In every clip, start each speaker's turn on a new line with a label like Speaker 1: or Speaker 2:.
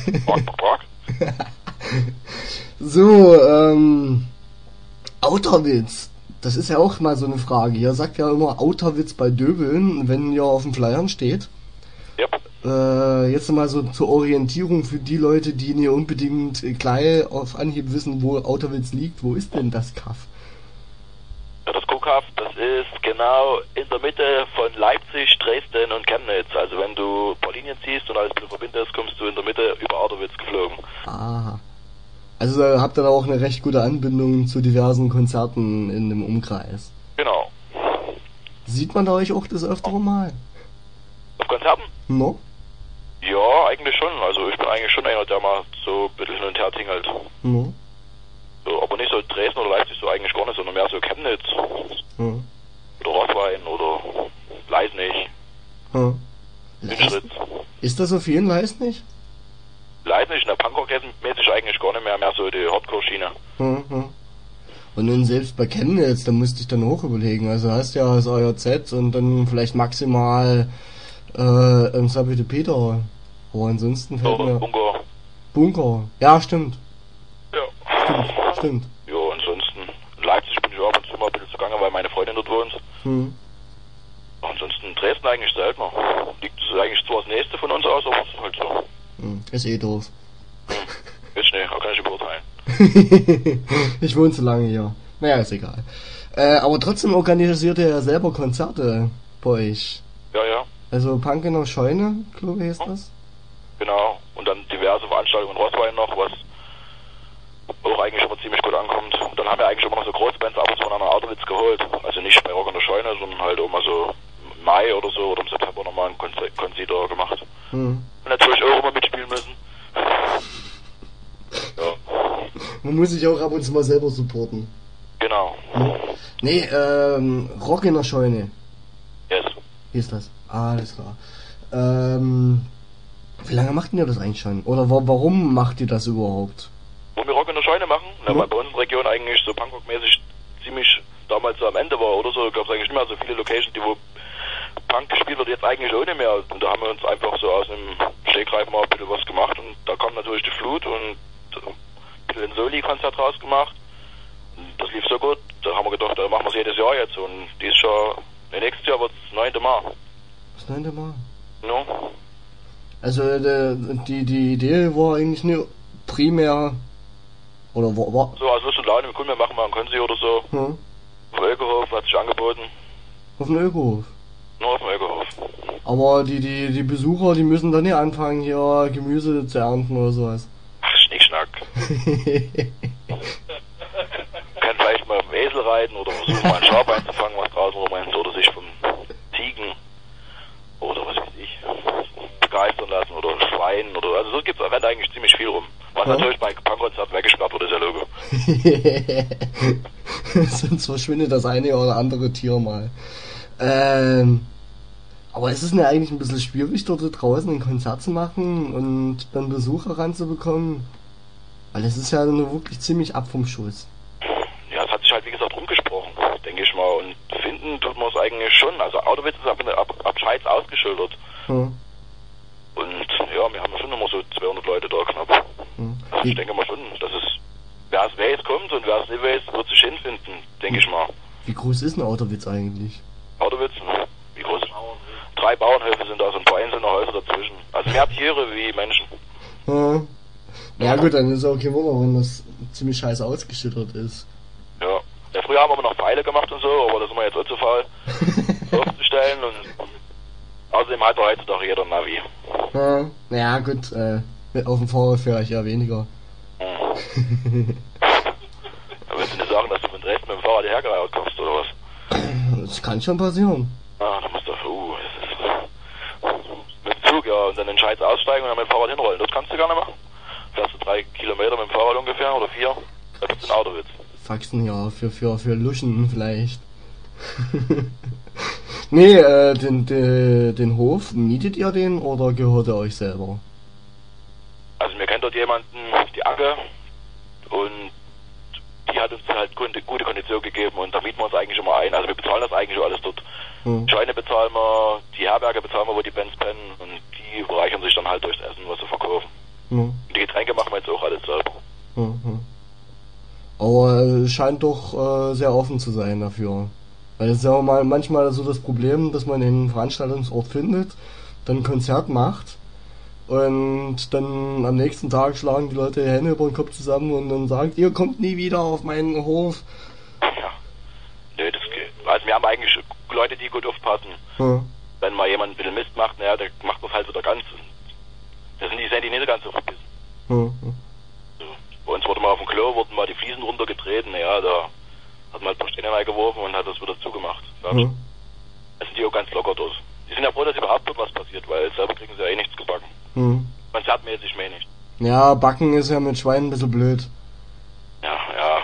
Speaker 1: Rock.
Speaker 2: So, Autorwitz. Das ist ja auch mal so eine Frage. Ihr sagt ja immer Autorwitz bei Döbeln, wenn ihr auf den Flyern steht.
Speaker 1: Yep.
Speaker 2: Jetzt mal so zur Orientierung für die Leute, die nicht unbedingt gleich auf Anhieb wissen, wo Autorwitz liegt. Wo ist denn das Kaff?
Speaker 1: Ja, das Kuhkaff, das ist genau in der Mitte von Leipzig, Dresden und Chemnitz. Also wenn du ein paar Linien ziehst und alles ein bisschen verbindest, kommst du in der Mitte über Auterwitz geflogen.
Speaker 2: Ah. Also habt ihr da auch eine recht gute Anbindung zu diversen Konzerten in dem Umkreis.
Speaker 1: Genau.
Speaker 2: Sieht man da euch auch das öftere Mal?
Speaker 1: Auf Konzerten?
Speaker 2: No?
Speaker 1: Ja, eigentlich schon. Also ich bin eigentlich schon einer, der mal so ein bisschen hin und her tingelt.
Speaker 2: No?
Speaker 1: So, aber nicht so Dresden oder Leipzig, so eigentlich gar nicht, sondern mehr so Chemnitz.
Speaker 2: Hm.
Speaker 1: Oder Rottwein oder Leisnig.
Speaker 2: Hm.
Speaker 1: Windschritz.
Speaker 2: Ist das so viel in Leisnig?
Speaker 1: Leisnig, in der Punkrock-mäßig eigentlich gar nicht mehr so die Hardcore-Schiene.
Speaker 2: Und nun selbst bei Chemnitz, da musste ich dann hoch überlegen. Also hast ja das AJZ und dann vielleicht maximal Sabine Peter. Aber ansonsten fällt mir... Bunker. Ja, stimmt.
Speaker 1: Ja.
Speaker 2: Stimmt.
Speaker 1: Ja, ansonsten. In Leipzig bin ich auch ab und zu mal ein bisschen zugange, weil meine Freundin dort wohnt. Ansonsten Dresden eigentlich seltener. Liegt es eigentlich zwar das nächste von uns aus, aber es ist halt so.
Speaker 2: Ist eh doof.
Speaker 1: Ist schnell, kann ich nicht beurteilen.
Speaker 2: Ich wohne zu lange hier. Naja, ist egal. Aber trotzdem organisiert ihr ja selber Konzerte bei euch.
Speaker 1: Ja.
Speaker 2: Also Punk in der Scheune, glaube ich, ist das?
Speaker 1: Genau. Und dann diverse Veranstaltungen in Rottwein noch, was auch eigentlich immer ziemlich gut ankommt. Und dann haben wir eigentlich immer noch so Großbands ab und zu von einer Auterwitz geholt. Also nicht bei Rock in der Scheune, sondern halt auch mal so im Mai oder so oder im September nochmal ein Konzert gemacht. Und natürlich auch immer mitspielen müssen. Ja.
Speaker 2: Man muss sich auch ab und zu mal selber supporten.
Speaker 1: Genau.
Speaker 2: Nee, Rock in der Scheune.
Speaker 1: Yes.
Speaker 2: Wie ist das? Alles klar. Wie lange macht ihr das eigentlich schon? Oder warum macht ihr das überhaupt?
Speaker 1: Wo wir Rock in der Scheune machen? Na, weil bei uns in der Region eigentlich so Punkrock-mäßig ziemlich damals so am Ende war oder so, gab es eigentlich nicht mehr so viele Locations, die wo Punk gespielt wird, jetzt eigentlich auch nicht mehr. Und da haben wir uns einfach so aus dem Stegreif mal ein bisschen was gemacht und da kam natürlich die Flut und ein bisschen ein Soli-Konzert rausgemacht. Und das lief so gut, da haben wir gedacht, da machen wir es jedes Jahr jetzt und dieses Jahr, nächstes Jahr wird es das 9. Mal.
Speaker 2: Das 9. Mal?
Speaker 1: No.
Speaker 2: Also die Idee war eigentlich nur primär oder war
Speaker 1: so aus Lust und Laune, wir machen mal ein Konzert oder so. Auf dem Ökohof hat sich angeboten.
Speaker 2: Auf dem Ökohof?
Speaker 1: Nur auf dem Ökohof.
Speaker 2: Aber die Besucher, die müssen dann nicht anfangen, hier Gemüse zu ernten oder sowas.
Speaker 1: Ach, Schnickschnack. Kann vielleicht mal auf dem Esel reiten oder versuchen mal ein Schaf einzufangen, was draußen rumrennt, oder sich vom Ziegen oder was weiß ich begeistern lassen oder Schweinen oder also so rennt eigentlich ziemlich viel rum. Was natürlich bei Punkkonzert weggesperrt wird, ist ja Logo.
Speaker 2: Sonst verschwindet das eine oder andere Tier mal. Aber ist es denn eigentlich ein bisschen schwierig, dort draußen ein Konzert zu machen und dann Besucher ranzubekommen? Weil es ist ja nur wirklich ziemlich ab vom Schuss.
Speaker 1: Ja, es hat sich halt wie gesagt rumgesprochen, denke ich mal. Und finden tut man es eigentlich schon. Also Auterwitz ist ab Scheiß ausgeschildert. Und ja, wir haben schon immer so 200 Leute da knapp. Also ich denke mal schon, dass es, wer es weiß, kommt und wer es nicht weiß, wird sich hinfinden, denke ich mal.
Speaker 2: Wie groß ist ein Auterwitz eigentlich?
Speaker 1: Auterwitz? Wie groß? 3 Bauernhöfe sind da, so ein paar einzelne Häuser dazwischen. Also mehr Tiere wie Menschen.
Speaker 2: Ja gut, dann ist auch kein Wunder, wenn das ziemlich scheiße ausgeschüttet ist.
Speaker 1: Ja. Früher haben wir noch Pfeile gemacht und so, aber da sind wir jetzt auch zu faul aufzustellen und außerdem hat heutzutage jeder Navi.
Speaker 2: Ja gut, auf dem Fahrrad fahre ich ja weniger.
Speaker 1: Aber willst du nicht sagen, dass du von Dresden mit dem Fahrrad hergereiht kommst, oder was?
Speaker 2: Das kann schon passieren.
Speaker 1: Ah, da musst du, mit dem Zug, ja, und dann den Scheiß aussteigen und dann mit dem Fahrrad hinrollen. Das kannst du gar nicht machen. Fährst du 3 Kilometer mit dem Fahrrad ungefähr, oder 4, das ist ein Autowitz.
Speaker 2: Faxen, ja, für Luschen vielleicht. Nee, den Hof, mietet ihr den oder gehört er euch selber?
Speaker 1: Also mir kennt dort jemanden, die Anke, und die hat uns halt gute Kondition gegeben und da mieten wir uns eigentlich immer ein. Also wir bezahlen das eigentlich alles dort. Scheine bezahlen wir, die Herberge bezahlen wir, wo die Bands pennen und die bereichern sich dann halt durchs Essen, was sie verkaufen.
Speaker 2: Ja.
Speaker 1: Und die Getränke machen wir jetzt auch alles selber.
Speaker 2: Ja, ja. Aber scheint doch sehr offen zu sein dafür. Weil es ist ja auch manchmal so das Problem, dass man den Veranstaltungsort findet, dann ein Konzert macht und dann am nächsten Tag schlagen die Leute die Hände über den Kopf zusammen und dann sagt, ihr kommt nie wieder auf meinen Hof.
Speaker 1: Ja. Nö, das geht. Also wir haben eigentlich Leute, die gut aufpassen.
Speaker 2: Ja.
Speaker 1: Wenn mal jemand ein bisschen Mist macht, naja, der macht das halt wieder ganz. Das sind die nicht ganz so verbissen.
Speaker 2: Ja, ja.
Speaker 1: So. Bei uns wurde mal auf dem Klo, wurden mal die Fliesen runtergetreten, naja, da hat man halt ein paar Steine reingeworfen und hat das wieder zugemacht.
Speaker 2: Ja.
Speaker 1: Da sind die auch ganz locker durch. Die sind ja froh, dass überhaupt was passiert, weil selber kriegen sie ja eh nichts gebacken.
Speaker 2: Hm.
Speaker 1: Konzertmäßig mehr nicht.
Speaker 2: Ja, Backen ist ja mit Schweinen ein bisschen blöd.
Speaker 1: Ja,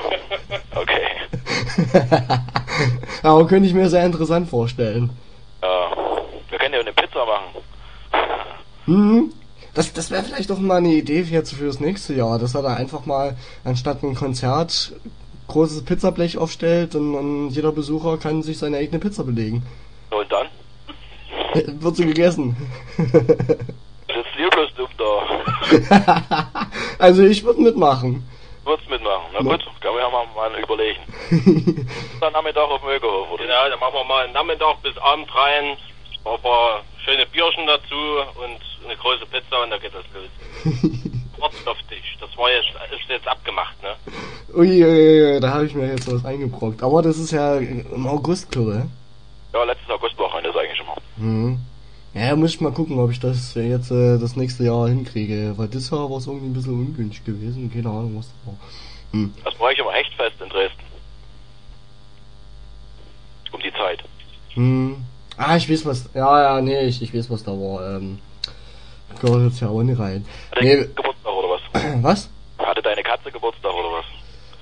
Speaker 1: okay.
Speaker 2: Aber könnte ich mir sehr interessant vorstellen.
Speaker 1: Ja, wir können ja eine Pizza machen.
Speaker 2: Hm. Das wäre vielleicht doch mal eine Idee jetzt für das nächste Jahr, dass er da einfach mal anstatt ein Konzert großes Pizzablech aufstellt und jeder Besucher kann sich seine eigene Pizza belegen.
Speaker 1: Und dann?
Speaker 2: Wird sie gegessen.
Speaker 1: Sitzt ihr bloß dumm da.
Speaker 2: Also ich würde mitmachen.
Speaker 1: Würdest mitmachen? Na gut, können wir ja mal überlegen. Dann Nachmittag auf dem Mögehof, oder?
Speaker 3: Genau, dann machen wir mal einen Nachmittag bis Abend rein, ein paar schöne Bierchen dazu und eine große Pizza und dann geht das los. Wartet auf dich, das war ist jetzt abgemacht, ne?
Speaker 2: Ui, da habe ich mir jetzt was eingebrockt. Aber das ist ja im August, glaube ich.
Speaker 1: Ja, letztes Augustwochenende ist eigentlich immer.
Speaker 2: Mhm. Ja, muss ich mal gucken, ob ich das jetzt das nächste Jahr hinkriege. Weil das Jahr war es irgendwie ein bisschen ungünstig gewesen. Keine Ahnung, was das war. Hm.
Speaker 1: Das brauche ich immer echt fest in Dresden. Um die Zeit.
Speaker 2: Hm. Ah, ich weiß was. Ja, nee, ich weiß was da war. Gehört jetzt ja auch nicht rein.
Speaker 1: Hatte
Speaker 2: Nee,
Speaker 1: Geburtstag oder was?
Speaker 2: was?
Speaker 1: Hatte deine Katze Geburtstag oder was?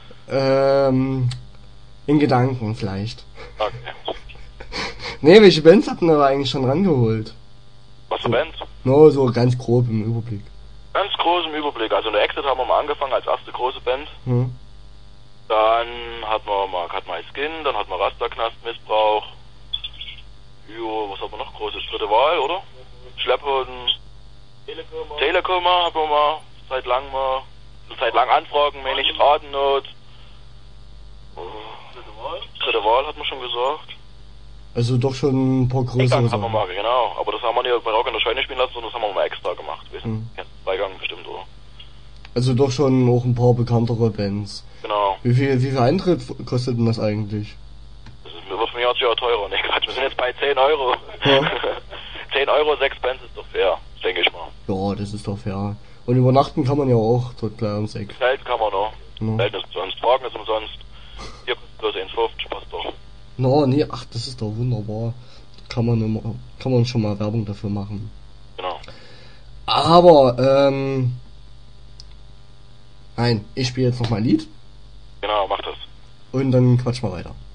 Speaker 2: In Gedanken vielleicht.
Speaker 1: Okay.
Speaker 2: Nee, welche Bands hatten aber eigentlich schon rangeholt?
Speaker 1: Was für Bands?
Speaker 2: Nur so ganz grob im Überblick.
Speaker 1: Ganz groß im Überblick. Also eine Exit haben wir mal angefangen als erste große Band.
Speaker 2: Hm.
Speaker 1: Dann hatten wir mal Cut My Skin, dann hatten wir Rasterknast, Missbrauch. Jo, was haben wir noch großes? Dritte Wahl, oder? Schlepphoden. Telekoma haben wir mal seit lang anfragen, meine ich, Atemnot. Dritte Wahl hat man schon gesagt.
Speaker 2: Also doch schon ein paar größere
Speaker 1: Eingang haben wir
Speaker 2: Sachen.
Speaker 1: mal, genau. Aber das haben wir nicht bei Rock in der Scheune spielen lassen, sondern das haben wir mal extra gemacht. Wissen?
Speaker 2: Hm.
Speaker 1: Beigang bestimmt, oder?
Speaker 2: Also doch schon auch ein paar bekanntere Bands.
Speaker 1: Genau.
Speaker 2: Wie viel Eintritt kostet denn das eigentlich?
Speaker 1: Das wird von Jahr zu Jahr teurer. Ne, Quatsch, wir sind jetzt bei 10 Euro.
Speaker 2: Ja.
Speaker 1: 10 Euro, 6 Bands ist doch fair, denke ich mal.
Speaker 2: Ja, das ist doch fair. Und übernachten kann man ja auch dort gleich ums Eck.
Speaker 1: Zelten kann man noch.
Speaker 2: Ja.
Speaker 1: Zelten ist umsonst, Parken ist umsonst. Hier kostet bloß 1,50, passt doch.
Speaker 2: No, nee, ach, das ist doch wunderbar. Kann man schon mal Werbung dafür machen.
Speaker 1: Genau.
Speaker 2: Aber, nein, ich spiele jetzt noch mal ein Lied
Speaker 1: Genau, mach das.
Speaker 2: und dann quatschen wir weiter.